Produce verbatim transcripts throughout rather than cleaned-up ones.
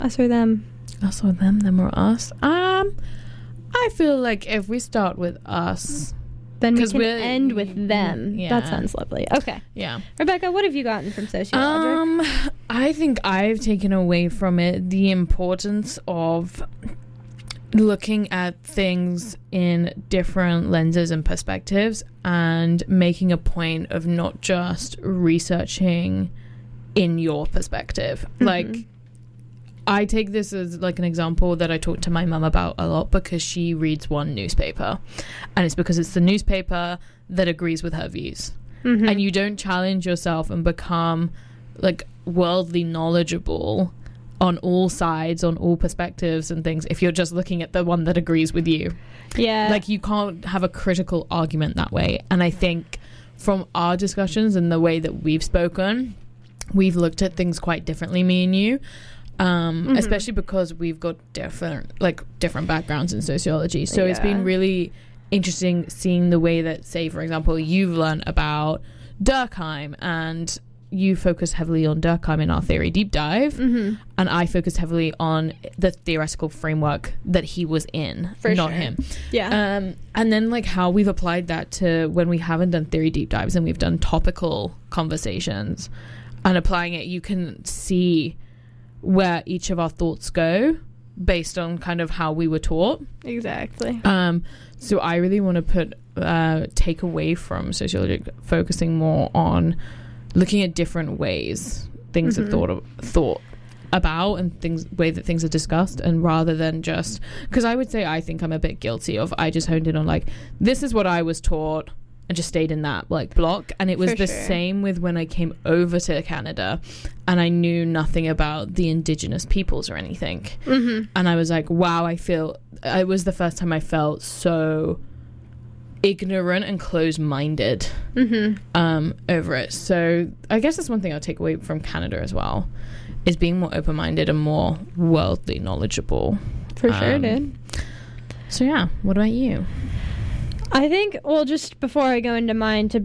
Us or them? Us or them, them or us. Um, I feel like if we start with us, then we can end with them. Yeah. That sounds lovely. Okay. Yeah. Rebecca, what have you gotten from sociology? Um, I think I've taken away from it the importance of looking at things in different lenses and perspectives and making a point of not just researching in your perspective. Mm-hmm. Like, I take this as like an example that I talk to my mum about a lot because she reads one newspaper, and it's because it's the newspaper that agrees with her views. Mm-hmm. And you don't challenge yourself and become like worldly knowledgeable on all sides, on all perspectives and things if you're just looking at the one that agrees with you. Yeah. Like, you can't have a critical argument that way. And I think from our discussions and the way that we've spoken, we've looked at things quite differently, me and you. Um, mm-hmm. Especially because we've got different, like, different backgrounds in sociology. So yeah. It's been really interesting seeing the way that, say, for example, you've learned about Durkheim, and you focus heavily on Durkheim in our theory deep dive, mm-hmm. and I focus heavily on the theoretical framework that he was in, For not sure. him. Yeah. Um, and then, like, how we've applied that to when we haven't done theory deep dives and we've done topical conversations and applying it, you can see where each of our thoughts go based on kind of how we were taught. Exactly. Um, so I really want to put uh, take away from sociology, focusing more on looking at different ways things mm-hmm. are thought of, thought about and things way that things are discussed, and rather than just because I would say I think I'm a bit guilty of I just honed in on like this is what I was taught and just stayed in that like block. And it was For the sure. same with when I came over to Canada and I knew nothing about the Indigenous peoples or anything. Mm-hmm. And I was like, wow, I feel it was the first time I felt so ignorant and closed-minded mm-hmm. um, over it. So I guess that's one thing I'll take away from Canada as well, is being more open-minded and more worldly knowledgeable. For um, sure, dude. So yeah, what about you? I think, well, just before I go into mine, to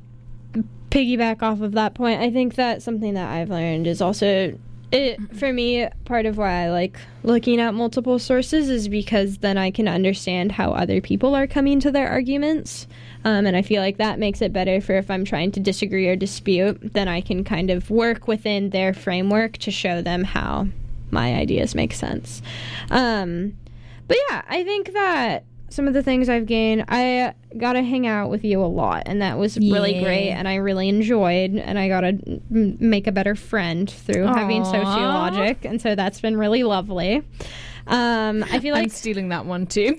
piggyback off of that point, I think that something that I've learned is also, it for me, part of why I like looking at multiple sources is because then I can understand how other people are coming to their arguments. Um, and I feel like that makes it better for if I'm trying to disagree or dispute, then I can kind of work within their framework to show them how my ideas make sense. Um, but yeah, I think that some of the things I've gained, I got to hang out with you a lot, and that was yeah. really great, and I really enjoyed, and I got to m- make a better friend through Aww. having sociologic, and so that's been really lovely. Um, I feel like... I'm stealing that one, too.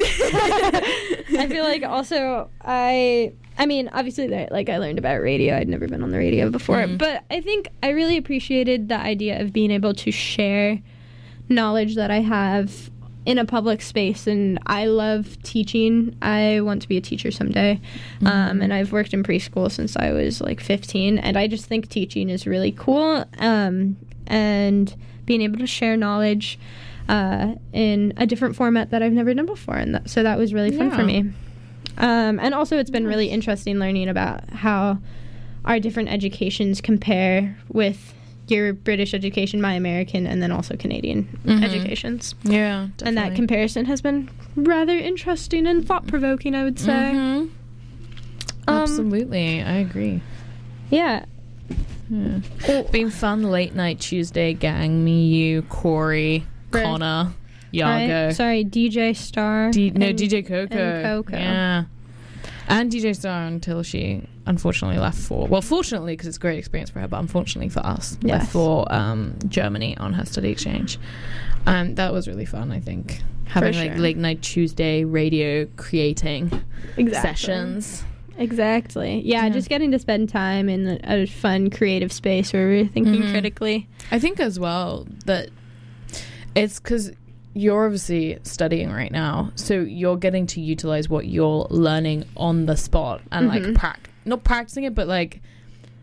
I feel like also, I... I mean, obviously, like, I learned about radio. I'd never been on the radio before, mm. but I think I really appreciated the idea of being able to share knowledge that I have in a public space, and I love teaching. I want to be a teacher someday, mm-hmm. um, and I've worked in preschool since I was like fifteen, and I just think teaching is really cool, um, and being able to share knowledge uh, in a different format that I've never done before, and that, so that was really fun yeah. for me. Um, and also it's been really interesting learning about how our different educations compare with your British education, my American, and then also Canadian mm-hmm. educations. Yeah, definitely. And that comparison has been rather interesting and thought-provoking, I would say. Mm-hmm. Um, Absolutely, I agree. Yeah. yeah. It's been fun late night Tuesday gang, me, you, Corey, Right. Connor, Yago. Right. Sorry, D J Star. D- no, and, D J Coco. And Coco. Yeah. And D J Star until she unfortunately left for, well, fortunately because it's a great experience for her, but unfortunately for us, yes. left for um, Germany on her study exchange. And that was really fun, I think. Having For like sure. late night Tuesday radio creating Exactly. sessions. Exactly. Yeah, Yeah. just getting to spend time in a, a fun creative space where we're thinking Mhm. critically. I think as well that it's because you're obviously studying right now, so you're getting to utilize what you're learning on the spot and Mhm. like prac- not practicing it, but like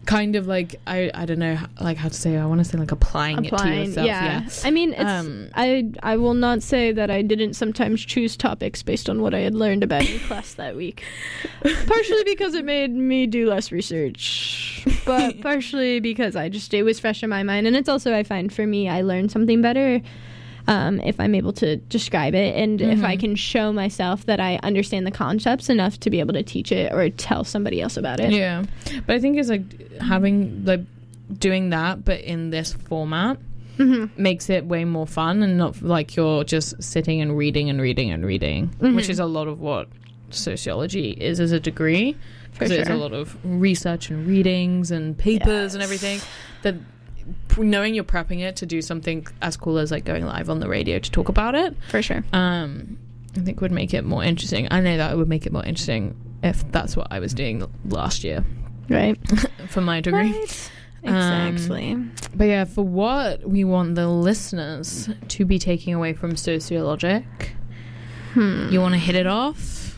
kind of like I I don't know h- like how to say it. I want to say like applying, applying it to yourself. yeah. yeah. I mean, it's Um, I I will not say that I didn't sometimes choose topics based on what I had learned about in class that week. Partially because it made me do less research, but partially because I just it was fresh in my mind, and it's also I find for me I learn something better um, if I'm able to describe it, and mm-hmm. if I can show myself that I understand the concepts enough to be able to teach it or tell somebody else about it. Yeah, but I think it's like having like doing that, but in this format. Mm-hmm. Makes it way more fun and not like you're just sitting and reading and reading and reading, mm-hmm. which is a lot of what sociology is as a degree. Because sure. There's a lot of research and readings and papers yes. and everything. That knowing you're prepping it to do something as cool as like going live on the radio to talk about it, for sure. Um, I think would make it more interesting. I know that it would make it more interesting if that's what I was doing last year, right? For my degree. Right. Exactly. Um, but yeah, for what we want the listeners to be taking away from Sociologic, hmm. you want to hit it off?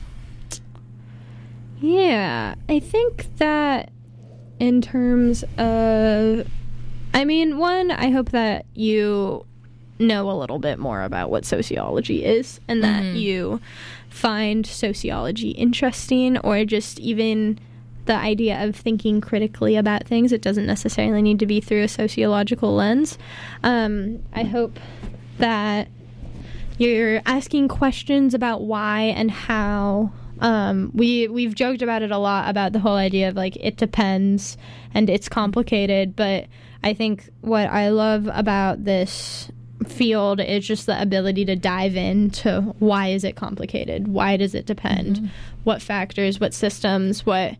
Yeah, I think that in terms of, I mean, one, I hope that you know a little bit more about what sociology is and that mm-hmm. you find sociology interesting, or just even the idea of thinking critically about things. It doesn't necessarily need to be through a sociological lens. Um, I hope that you're asking questions about why and how. Um, we, we've joked about it a lot, about the whole idea of, like, it depends and it's complicated, but I think what I love about this field is just the ability to dive into why is it complicated? Why does it depend? Mm-hmm. What factors, what systems, what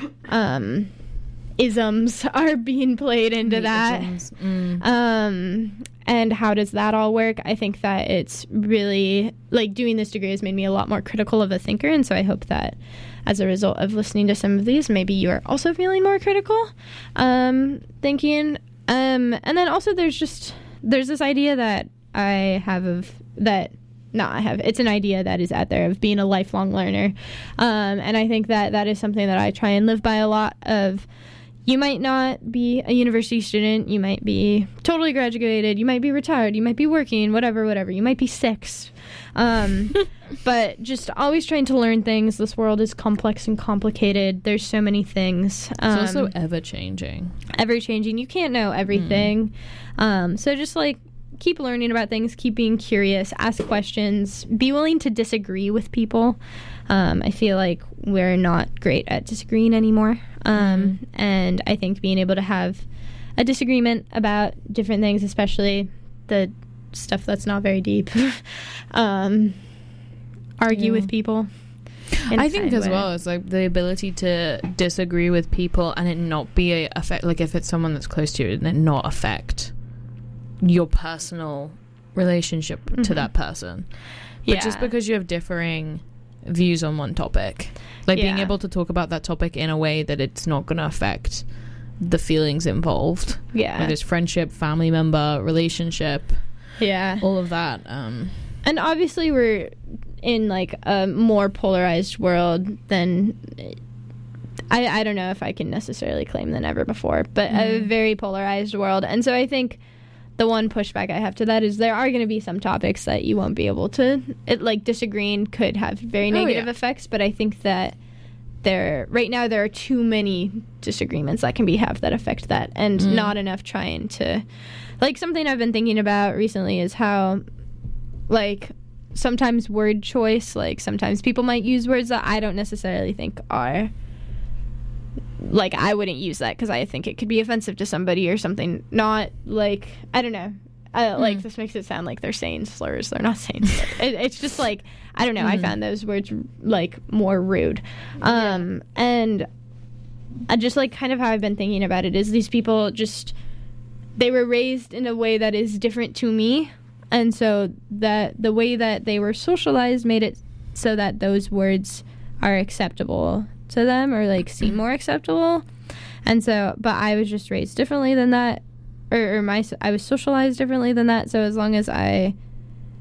um, isms are being played into the that? Mm. Um, and how does that all work? I think that it's really, like, doing this degree has made me a lot more critical of a thinker, and so I hope that as a result of listening to some of these, maybe you are also feeling more critical um, thinking. Um, and then also there's just... There's this idea that I have of that, not I have, it's an idea that is out there of being a lifelong learner. Um, and I think that that is something that I try and live by a lot of. You might not be a university student, you might be totally graduated, you might be retired, you might be working, whatever, whatever. You might be six. Um, but just always trying to learn things. This world is complex and complicated. There's so many things. Um, it's also ever-changing. Ever-changing. You can't know everything. Mm. Um, so just, like, keep learning about things, keep being curious, ask questions, be willing to disagree with people. Um, I feel like we're not great at disagreeing anymore. Um, mm. And I think being able to have a disagreement about different things, especially the stuff that's not very deep, um, argue yeah. with people. I think as way. well, it's like the ability to disagree with people and it not be a affect, like if it's someone that's close to you, and it not affect your personal relationship mm-hmm. to that person. But yeah. just because you have differing views on one topic, like yeah. being able to talk about that topic in a way that it's not going to affect the feelings involved. Yeah. Whether it's friendship, family member, relationship. Yeah. All of that. Um, and obviously we're in like a more polarized world than I, I don't know if I can necessarily claim than ever before, but mm. a very polarized world. And so I think the one pushback I have to that is there are going to be some topics that you won't be able to, it, like disagreeing could have very negative oh, yeah. effects, but I think that there right now there are too many disagreements that can be have that affect that, and mm. not enough trying to, like, something I've been thinking about recently is how, like, sometimes word choice, like sometimes people might use words that I don't necessarily think are, like, I wouldn't use that because I think it could be offensive to somebody or something. Not like, I don't know. I, mm. Like, this makes it sound like they're saying slurs. They're not saying slurs. it, it's just like, I don't know. Mm. I found those words, like, more rude. Um, yeah. And I just, like, kind of how I've been thinking about it is these people just, they were raised in a way that is different to me. And so that the way that they were socialized made it so that those words are acceptable to them, or like seem more acceptable. And so, but I was just raised differently than that, or, or my I was socialized differently than that. So as long as I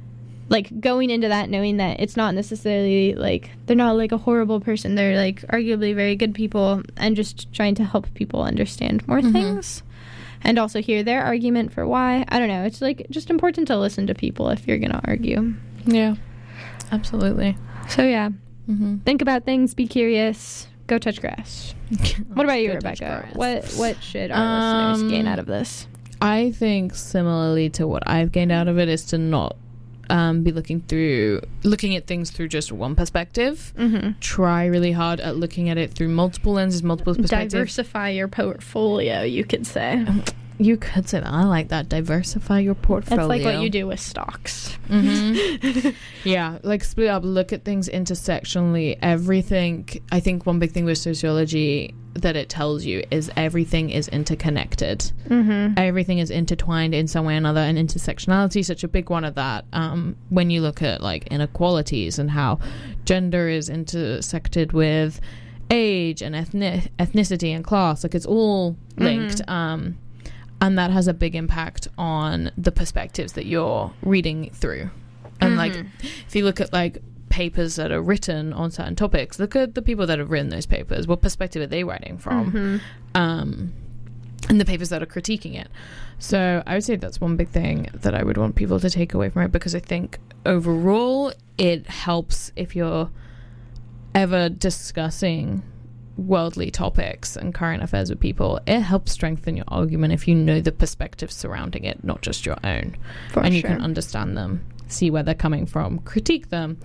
like going into that knowing that it's not necessarily like they're not like a horrible person, they're like arguably very good people, and just trying to help people understand more mm-hmm. things and also hear their argument for why. I don't know, it's like just important to listen to people if you're gonna argue. Yeah, absolutely. So yeah, mm-hmm. think about things, be curious, go touch grass. What about you, Rebecca? What what should our um, listeners gain out of this? I think similarly to what I've gained out of it is to not um, be looking through looking at things through just one perspective. Mm-hmm. Try really hard at looking at it through multiple lenses, multiple perspectives. Diversify your portfolio, you could say. Um, You could say that. I like that. Diversify your portfolio. That's like what you do with stocks. Mm-hmm. Yeah, like split up, look at things intersectionally. Everything, I think one big thing with sociology that it tells you is everything is interconnected. Mm-hmm. Everything is intertwined in some way or another, and intersectionality is such a big one of that. Um, when you look at like inequalities and how gender is intersected with age and ethnic ethnicity and class, like it's all linked. Mm-hmm. Um, and that has a big impact on the perspectives that you're reading through. And mm-hmm. like if you look at like papers that are written on certain topics, look at the people that have written those papers. What perspective are they writing from? Mm-hmm. Um, and the papers that are critiquing it. So I would say that's one big thing that I would want people to take away from it, because I think overall it helps if you're ever discussing worldly topics and current affairs with people. It helps strengthen your argument if you know the perspectives surrounding it, not just your own. For and sure. you can understand them, see where they're coming from, critique them.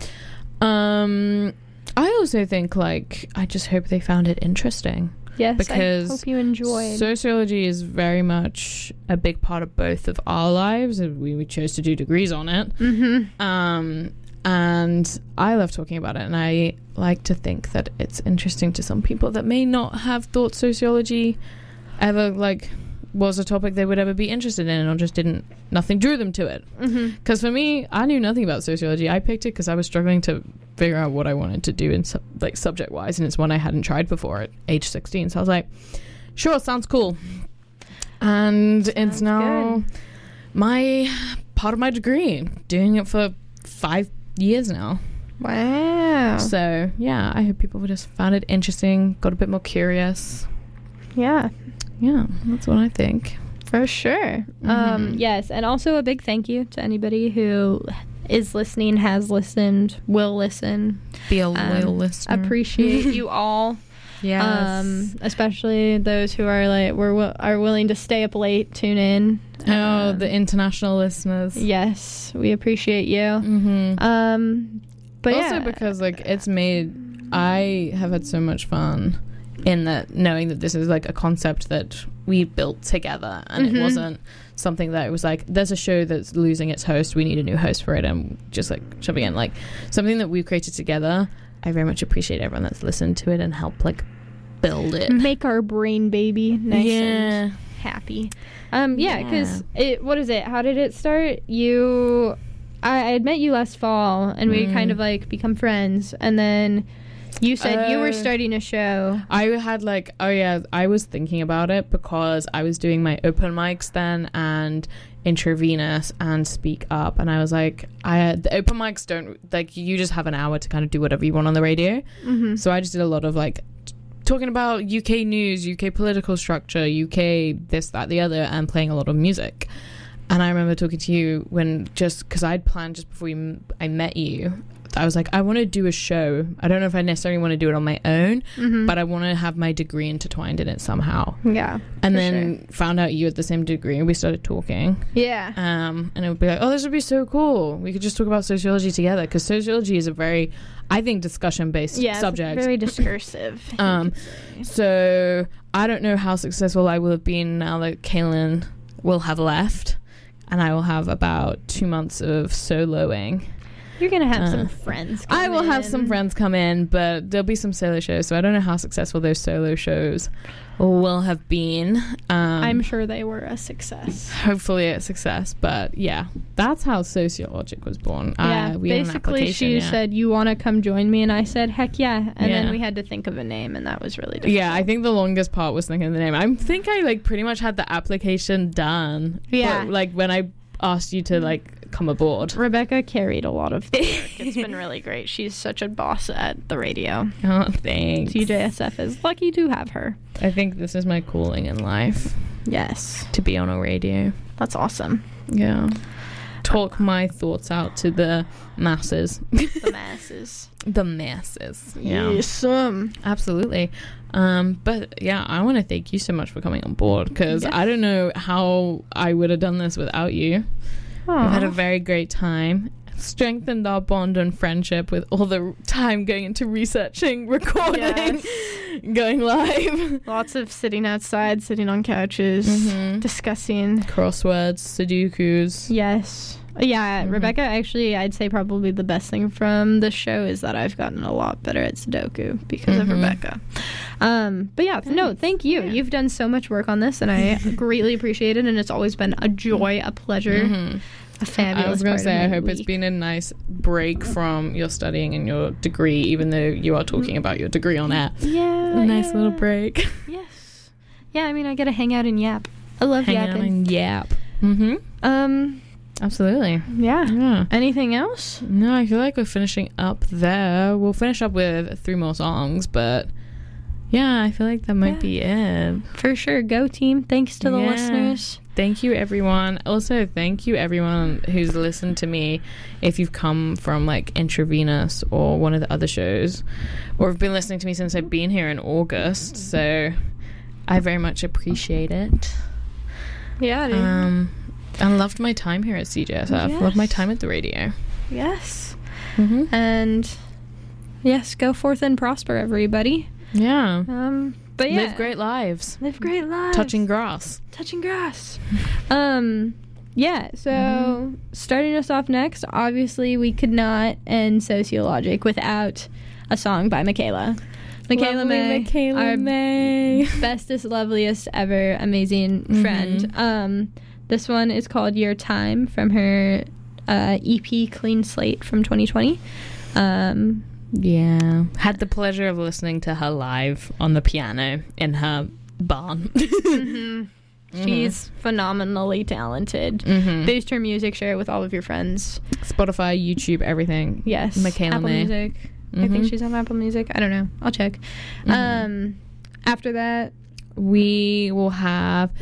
Um, I also think, like, I just hope they found it interesting. Yes, because I hope you enjoyed. Sociology is very much a big part of both of our lives. We, we chose to do degrees on it. Mm-hmm. Um, and I love talking about it, and I like to think that it's interesting to some people that may not have thought sociology ever like was a topic they would ever be interested in, or just didn't nothing drew them to it. Because mm-hmm. for me, I knew nothing about sociology. I picked it because I was struggling to figure out what I wanted to do in su- like subject wise, and it's one I hadn't tried before at age sixteen. So I was like, sure, sounds cool. And sounds it's now good. My part of my degree, doing it for five years now. Wow. So yeah, I hope people just found it interesting, got a bit more curious. Yeah. Yeah, that's what I think. For sure. Mm-hmm. Um, yes, and also a big thank you to anybody who is listening, has listened, will listen. Be a loyal um, listener. Appreciate you all. Yes. Um, especially those who are like we're are willing to stay up late, tune in. Oh, um, the international listeners. Yes, we appreciate you. Mm-hmm. Um, but also yeah. because like it's made, I have had so much fun in that, knowing that this is like a concept that we built together, and mm-hmm. it wasn't something that it was like, there's a show that's losing its host, we need a new host for it, and just like shoving in, like something that we created together. I very much appreciate everyone that's listened to it and helped like build it, make our brain baby nice yeah. and happy. Um, yeah, because yeah. it. What is it? How did it start? You, I, I had met you last fall, and we mm. kind of like become friends, and then you said uh, you were starting a show. I had like, oh yeah, I was thinking about it because I was doing my open mics then, and Intravenous and Speak Up, and I was like, I the open mics don't, like, you just have an hour to kind of do whatever you want on the radio. Mm-hmm. So I just did a lot of like t- talking about U K news, U K political structure, U K this, that, the other, and playing a lot of music. And I remember talking to you when, just because I'd planned just before we, I met you, I was like, I want to do a show. I don't know if I necessarily want to do it on my own, mm-hmm. but I want to have my degree intertwined in it somehow. Yeah. And then sure. found out you had the same degree, and we started talking. Yeah. Um, and it would be like, oh, this would be so cool. We could just talk about sociology together, because sociology is a very, I think, discussion-based yeah, subject. Very discursive. um, so I don't know how successful I will have been now that Kaylin will have left, and I will have about two months of soloing. You're going to have uh, some friends come I will in. have some friends come in, but there'll be some solo shows, so I don't know how successful those solo shows will have been. Um, I'm sure they were a success. Hopefully a success, but yeah, that's how Sociologic was born. Yeah, uh, we basically she yeah. said, you want to come join me? And I said, heck yeah. And yeah. then we had to think of a name, and that was really difficult. Yeah, I think the longest part was thinking of the name. I think I like pretty much had the application done. Yeah. But, like when I asked you to like come aboard? Rebecca carried a lot of the work. It's been really great. She's such a boss at the radio. Oh, thanks. C J S F is lucky to have her. I think this is my calling in life. Yes. To be on a radio. That's awesome. Yeah. Talk my thoughts out to the masses. The masses. The masses. Yeah. Yes. Um, Absolutely. Um, but yeah, I want to thank you so much for coming on board, because yes. I don't know how I would have done this without you. Aww. We've had a very great time. Strengthened our bond and friendship with all the time going into researching, recording, Yes. going live. Lots of sitting outside, sitting on couches, Mhm. discussing. Crosswords, Sudokus. Yes. Yeah, Mhm. Rebecca, actually, I'd say probably the best thing from this show is that I've gotten a lot better at Sudoku because of Mhm. Rebecca. Um, but yeah, no, thank you. Yeah. You've done so much work on this, and I greatly appreciate it, and it's always been a joy, a pleasure, Mhm. a fabulous I was going part to say, of I my hope it's week. been a nice break from your studying and your degree, even though you are talking about your degree on air. Yeah. A nice yeah. little break. Yes. Yeah, I mean, I get to hang out and yap. I love Hang out yapping. and yap. Mm-hmm. Um, Absolutely. yeah. Yeah. Anything else? No, I feel like we're finishing up there. We'll finish up with three more songs, but yeah, I feel like that might Yeah. be it. For sure. Go team. Thanks to the Yeah. listeners. Thank you, everyone. Also, thank you, everyone who's listened to me. If you've come from like Intravenous or one of the other shows, or have been listening to me since I've been here in August, so I very much appreciate it. Yeah, dude. Um, I loved my time here at C J S F. Yes. Loved my time at the radio. Yes. Mm-hmm. And yes, go forth and prosper, everybody. Yeah. Um, but yeah, Live great lives. live great lives. Touching grass. touching grass. um, yeah. So Mhm. starting us off next, obviously we could not end Sociologic without a song by Michaela. Michaela Lovely May, Michaela our May. bestest, loveliest ever, amazing Mhm. friend. Um, this one is called Your Time from her uh, E P Clean Slate from twenty twenty. Um, Yeah. Had the pleasure of listening to her live on the piano in her barn. mhm. She's phenomenally talented. Mm-hmm. Boost her music, share it with all of your friends. Spotify, YouTube, everything. Yes. Michaela Apple May. Music. I think Mhm. she's on Apple Music. I don't know. I'll check. Mhm. Um, after that, We will have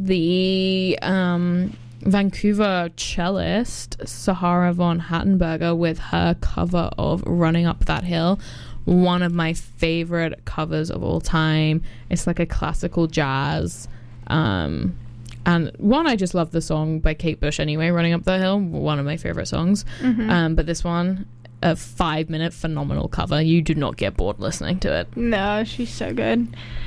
the um, Vancouver cellist Sahara von Hattenberger with her cover of Running Up That Hill. One of my favorite covers of all time. It's like a classical jazz. Um, and one, I just love the song by Kate Bush anyway, Running Up That Hill. One of my favorite songs. Mhm. Um, but this one, a five minute phenomenal cover. You do not get bored listening to it. no, she's so good.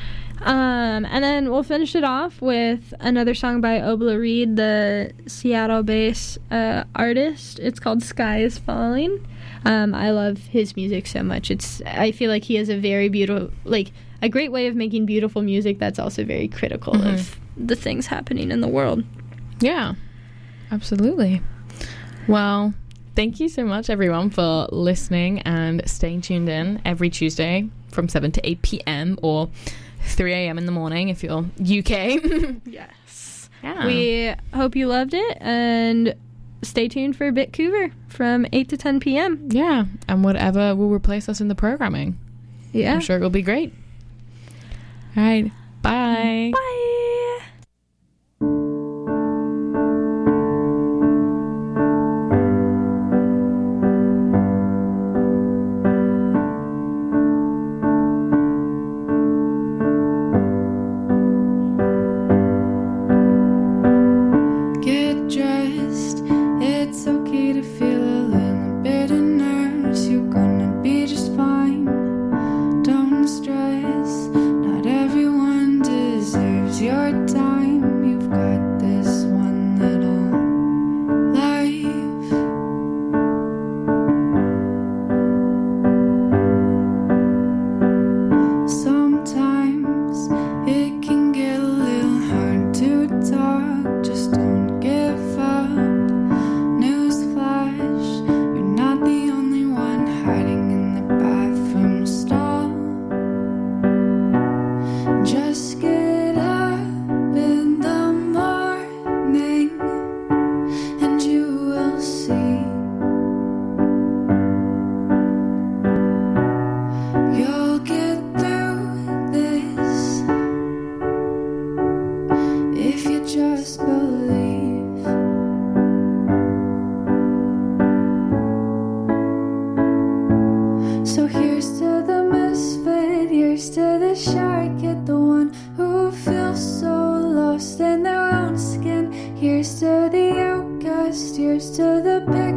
Um, and then we'll finish it off with another song by Obla Reed, the Seattle-based uh, artist. It's called Sky is Falling. Um, I love his music so much. It's I feel like he has a very beautiful, like a great way of making beautiful music that's also very critical Mhm. of the things happening in the world. Yeah, absolutely. Well, thank you so much, everyone, for listening and staying tuned in every Tuesday from seven to eight p.m. or three a.m. in the morning if you're U K. Yes. Yeah. We hope you loved it, and stay tuned for Bitcouver from eight to ten p.m. Yeah, and whatever will replace us in the programming. Yeah. I'm sure it will be great. All right. Bye. Bye. Get dressed, it's okay to feel a little bit of nerves. You're gonna be just fine. Don't stress, not everyone deserves your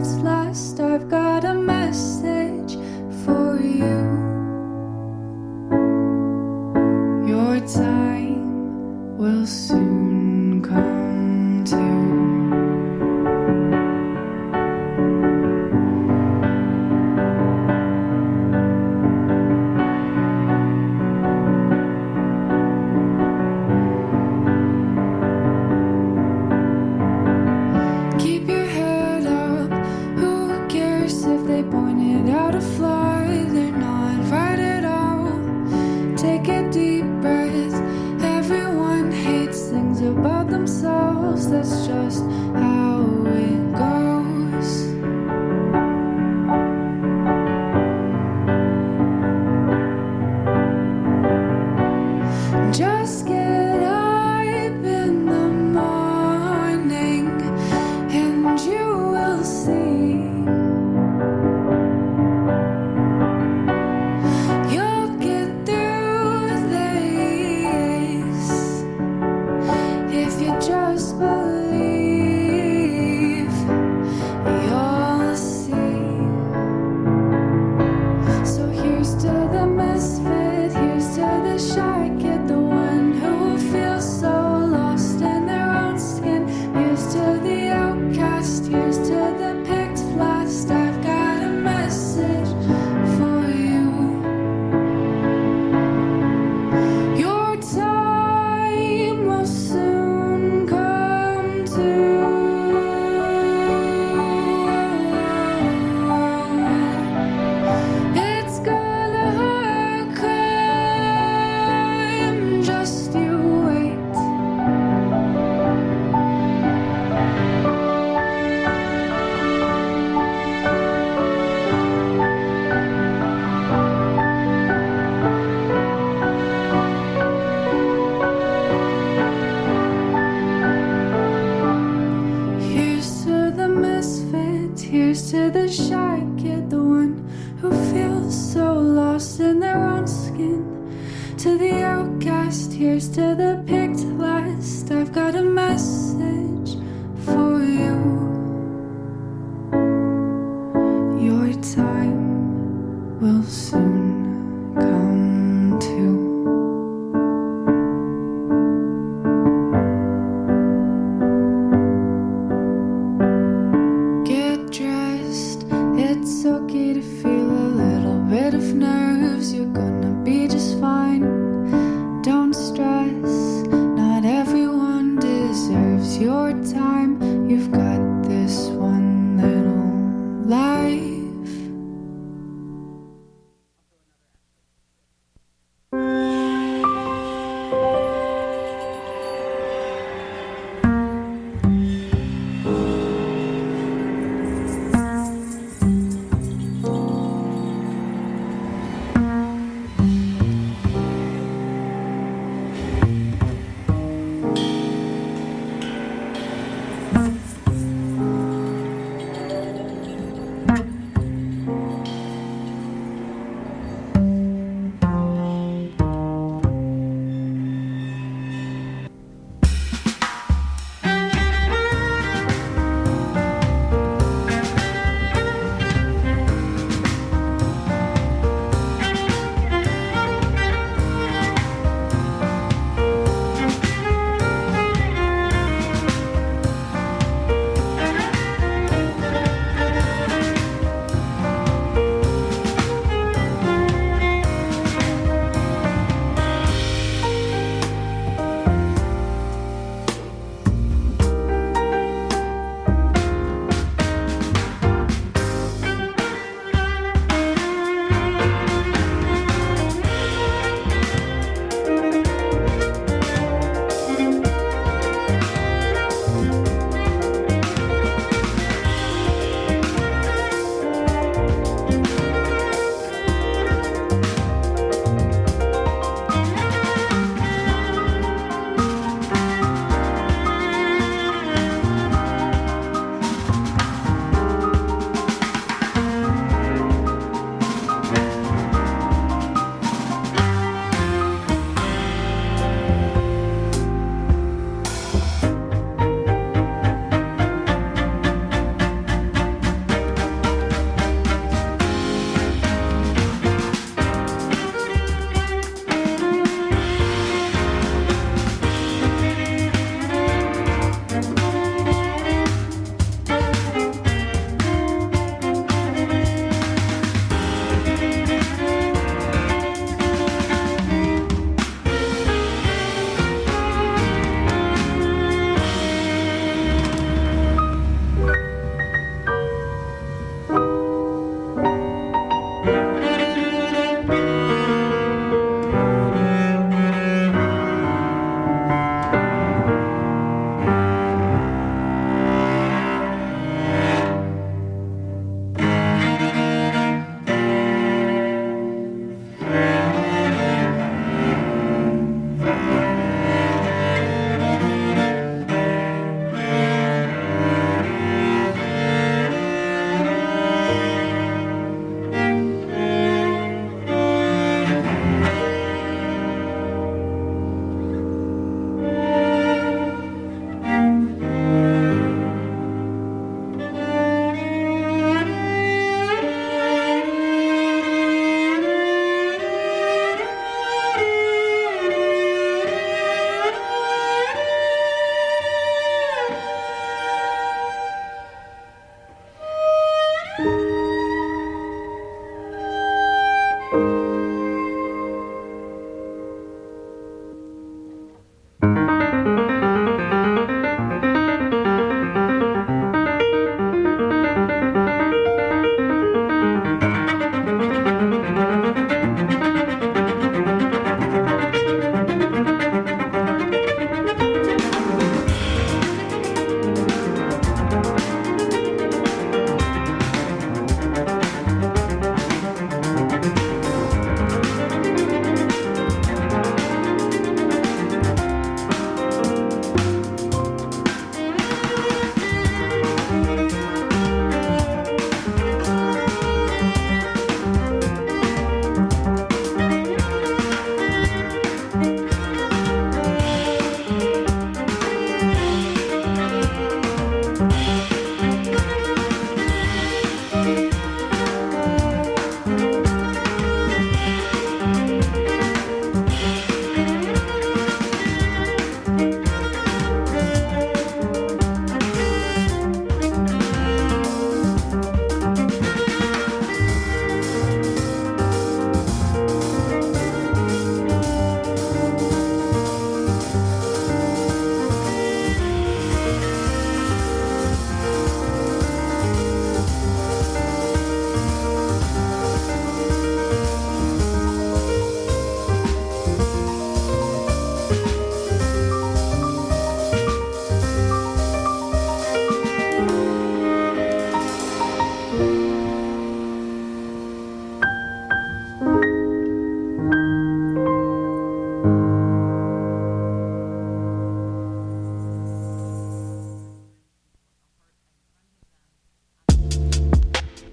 picks last, I've got a message for you. Your time will soon come to. That's just how it goes. Just get up in the morning and you will see. You'll get through this if you just believe. You'll see. So here's to the misfit, here's to the shy kid, the one who feels so lost in their own skin. Here's to the outcast, here's to the picked last. I've got a message for you. Your time will soon come to. It's gonna come, just you wait. Here's to the misfit, here's to the shy kid, the one who feels so lost in their own skin. To the outcast, here's to the picked last. I've got a message for you. Your time will soon come too. Get dressed, it's okay to feel a little bit of nerves. You're gonna be just fine. Don't stress, not everyone deserves your time. You've got this one little life.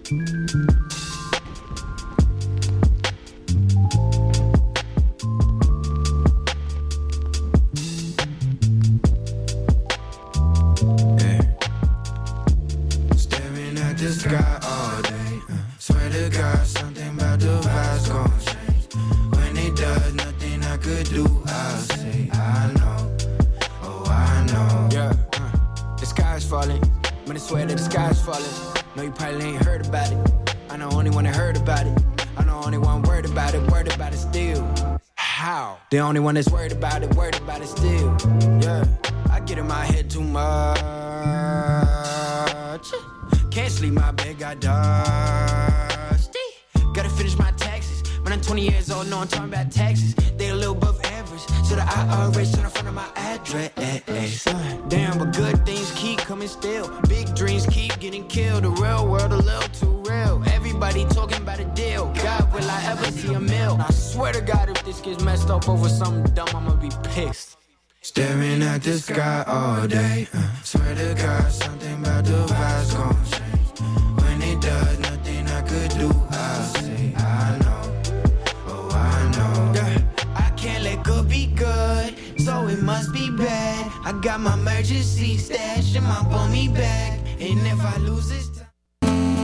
The sky all day. Uh, swear to God, something about the vibes gon' change. When it does, nothing I could do, I'll say I know. Oh, I know. Yeah, uh, the sky's falling. Man, I swear that the sky's falling. No, you probably ain't heard about it. I know only one that heard about it. I know only one word about it, word about it still. How? The only one that's worried about it, worried about it still. Yeah, I get in my head too much. Can't sleep, my bed got dusty. Gotta finish my taxes. When I'm twenty years old, no, I'm talking about taxes. They a little above average, so the I R S on the front of my address. Damn, but good things keep coming still. Big dreams keep getting killed. The real world a little too real. Everybody talking about a deal. God, will I ever see a meal? I swear to God, if this gets messed up over something dumb, I'ma be pissed. Staring at the sky all day. Uh, swear to God, something about the vibes gon' change. When it does, nothing I could do, I'll say I know. Oh, I know. Yeah, I can't let good be good, so it must be bad. I got my emergency stash in my bummy bag, and if I lose this